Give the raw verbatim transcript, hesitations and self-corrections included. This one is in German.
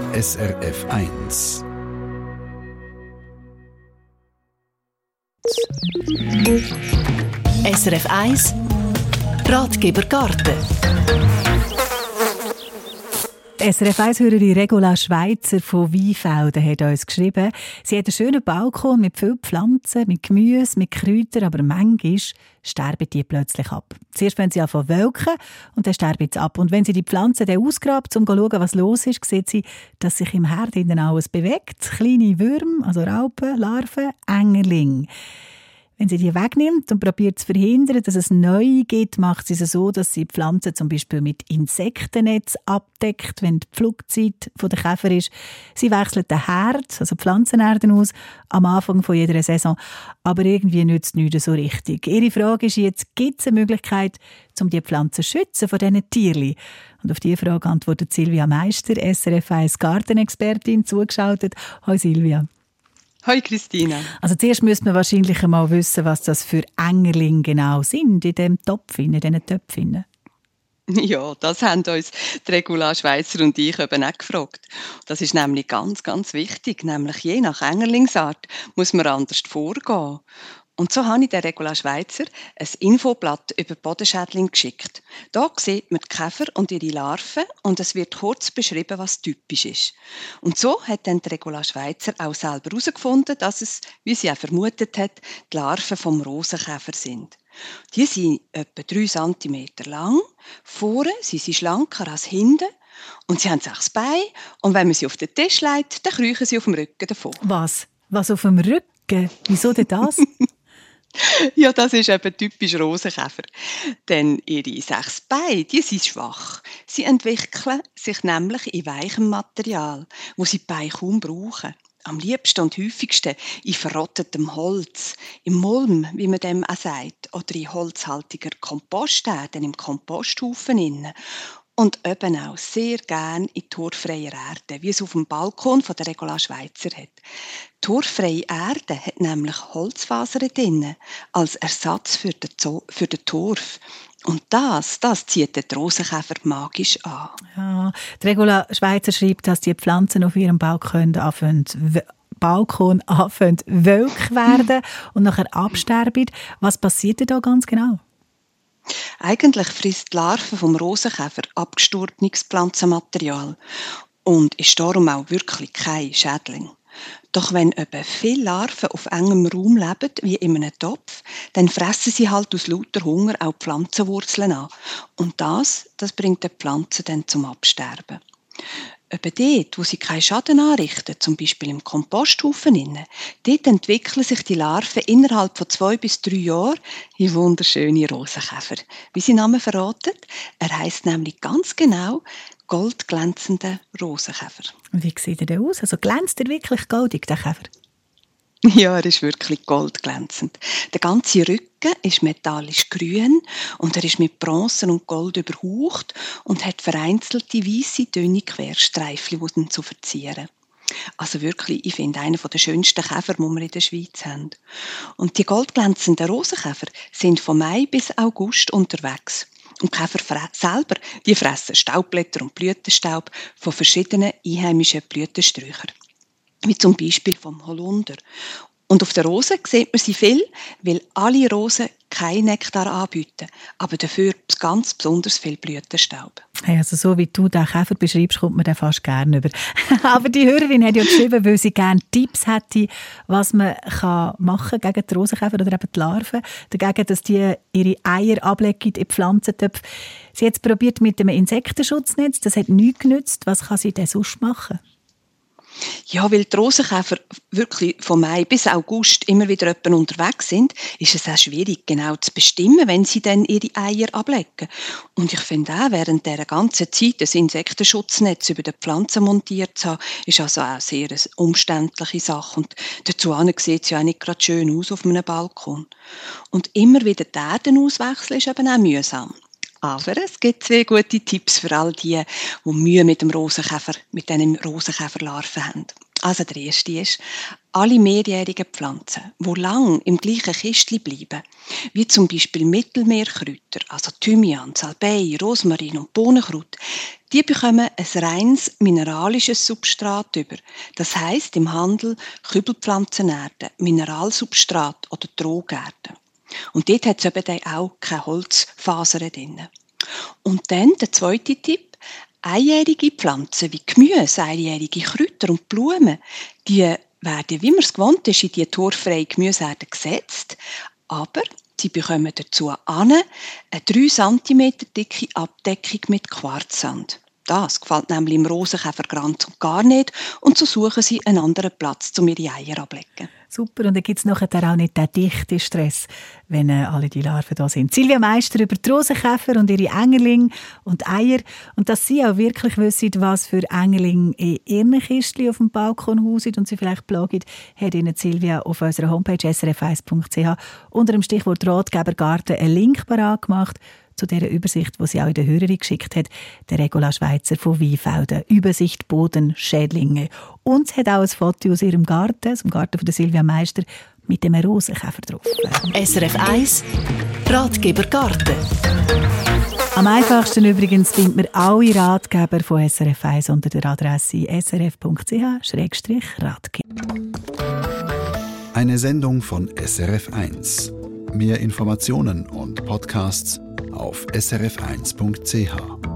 S R F eins. S R F eins Ratgeber Garten. Die S R F eins-Hörerin Regula Schweizer von Weinfelden hat uns geschrieben, sie hat einen schönen Balkon mit vielen Pflanzen, mit Gemüse, mit Kräutern, aber manchmal sterben die plötzlich ab. Zuerst wenn sie anfangen zu welken und dann sterben sie ab. Und wenn sie die Pflanzen dann ausgrabt, um zu schauen, was los ist, sieht sie, dass sich im Herd innen alles bewegt. Kleine Würmer, also Raupen, Larven, Engerlinge. Wenn sie die wegnimmt und probiert zu verhindern, dass es neue gibt, macht sie es so, dass sie die Pflanzen zum Beispiel mit Insektennetz abdeckt, wenn die Flugzeit der Käfer ist. Sie wechselt den Herd, also die Pflanzenherden aus, am Anfang von jeder Saison. Aber irgendwie nützt nichts so richtig. Ihre Frage ist jetzt, gibt es eine Möglichkeit, um die Pflanzen zu schützen von diesen Tierchen? Und auf diese Frage antwortet Silvia Meister, S R F eins Gartenexpertin, zugeschaltet. Hallo Silvia. Hoi Christina. Also zuerst müsste man wahrscheinlich einmal wissen, was das für Engerlinge genau sind in diesem Topf, in diesen Töpfen. Ja, das haben uns die Regula Schweizer und ich eben auch gefragt. Das ist nämlich ganz, ganz wichtig. Nämlich je nach Engerlingsart muss man anders vorgehen. Und so habe ich der Regula Schweizer ein Infoblatt über Bodenschädlinge geschickt. Da sieht man die Käfer und ihre Larven und es wird kurz beschrieben, was typisch ist. Und so hat dann die Regula Schweizer auch selber herausgefunden, dass es, wie sie auch vermutet hat, die Larven vom Rosenkäfer sind. Die sind etwa drei Zentimeter lang, vorne sind sie schlanker als hinten und sie haben sechs Beine und wenn man sie auf den Tisch legt, dann kriechen sie auf dem Rücken davon. Was? Was auf dem Rücken? Wieso denn das? Ja, das ist eben typisch Rosenkäfer. Denn ihre sechs Beine, die sind schwach. Sie entwickeln sich nämlich in weichem Material, wo sie die Beine kaum brauchen. Am liebsten und häufigsten in verrottetem Holz, im Mulm, wie man dem auch sagt, oder in holzhaltiger Komposterde, im Komposthaufen innen. Und eben auch sehr gern in torfreier Erde, wie es auf dem Balkon von der Regula Schweizer hat. Torfreie Erde hat nämlich Holzfasern drin, als Ersatz für den, Zo- für den Torf. Und das, das zieht den Rosenkäfer magisch an. Ja, die Regula Schweizer schreibt, dass die Pflanzen auf ihrem Balkon anfangen, Balkon anfangen welk werden und nachher absterben. Was passiert denn da ganz genau? Eigentlich frisst die Larve vom Rosenkäfer abgestorbenes Pflanzenmaterial und ist darum auch wirklich kein Schädling. Doch wenn eben viele Larven auf engem Raum leben, wie in einem Topf, dann fressen sie halt aus lauter Hunger auch die Pflanzenwurzeln an. Und das, das bringt die Pflanzen dann zum Absterben. Eben dort, wo sie keinen Schaden anrichten, zum Beispiel im Komposthaufen innen, dort entwickeln sich die Larven innerhalb von zwei bis drei Jahren in wunderschöne Rosenkäfer. Wie sein Name verratet, er heisst nämlich ganz genau goldglänzender Rosenkäfer. Und wie sieht er denn aus? Also glänzt er wirklich goldig, der Käfer? Ja, er ist wirklich goldglänzend. Der ganze Rücken ist metallisch grün und er ist mit Bronze und Gold überhaucht und hat vereinzelte weisse, dünne Querstreifchen, die ihn zu verzieren. Also wirklich, ich finde, einer der schönsten Käfer, die wir in der Schweiz haben. Und die goldglänzenden Rosenkäfer sind von Mai bis August unterwegs. Und die Käfer fre- selber, die fressen Staubblätter und Blütenstaub von verschiedenen einheimischen Blütensträuchern. Wie zum Beispiel vom Holunder. Und auf der Rose sieht man sie viel, weil alle Rosen keinen Nektar anbieten, aber dafür ganz besonders viel Blütenstaub. Hey, also so wie du den Käfer beschreibst, kommt man den fast gerne über. Aber die Hörerin hat ja geschrieben, weil sie gerne Tipps hätte, was man kann machen gegen die Rosenkäfer oder eben die Larven, dagegen, dass die ihre Eier ablegen in Pflanzentöpfe. Sie hat es probiert mit einem Insektenschutznetz, das hat nichts genützt. Was kann sie denn sonst machen? Ja, weil die Rosenkäfer wirklich von Mai bis August immer wieder jemanden unterwegs sind, ist es auch schwierig, genau zu bestimmen, wenn sie dann ihre Eier ablegen. Und ich finde auch, während dieser ganzen Zeit ein Insektenschutznetz über die Pflanzen montiert zu haben, ist also auch sehr eine umständliche Sache. Und dazu sieht es ja auch nicht gerade schön aus auf einem Balkon. Und immer wieder die Erden auswechseln ist eben auch mühsam. Aber es gibt zwei gute Tipps für all die, die Mühe mit dem Rosenkäfer, mit diesen Rosenkäferlarven haben. Also der erste ist, alle mehrjährigen Pflanzen, die lang im gleichen Kistchen bleiben, wie zum Beispiel Mittelmeerkräuter, also Thymian, Salbei, Rosmarin und Bohnenkraut, die bekommen ein reines mineralisches Substrat über. Das heisst im Handel Kübelpflanzenerde, Mineralsubstrat oder Trogerde. Und dort hat es eben auch keine Holzfasern drin. Und dann der zweite Tipp, einjährige Pflanzen wie Gemüse, einjährige Kräuter und Blumen, die werden, wie man es gewohnt ist, in die torffreie Gemüseerde gesetzt, aber sie bekommen dazu eine drei Zentimeter dicke Abdeckung mit Quarzsand. Das gefällt nämlich im Rosenkäfer ganz und gar nicht und so suchen sie einen anderen Platz, um ihre Eier abzulegen. Super, und dann gibt es nachher auch nicht den dichten Stress, wenn äh, alle die Larven da sind. Silvia Meister über die Rosenkäfer und ihre Engerlinge und Eier. Und dass Sie auch wirklich wissen, was für Engerlinge in Ihren Kistchen auf dem Balkon hausen und Sie vielleicht plagen, hat Ihnen Silvia auf unserer Homepage s r f eins punkt c h unter dem Stichwort Ratgebergarten einen Link parat gemacht zu dieser Übersicht, die sie auch in der Hörerin geschickt hat, der Regula Schweizer von Weinfelden. Übersicht Bodenschädlinge. Und sie hat auch ein Foto aus ihrem Garten, aus dem Garten von der Silvia Meister, mit dem Rosenkäfer drauf. S R F eins Ratgeber Garten. Am einfachsten übrigens findet man alle Ratgeber von S R F eins unter der Adresse s r f punkt c h schrägstrich ratgeber. Eine Sendung von S R F eins. Mehr Informationen und Podcasts auf s r f eins punkt c h.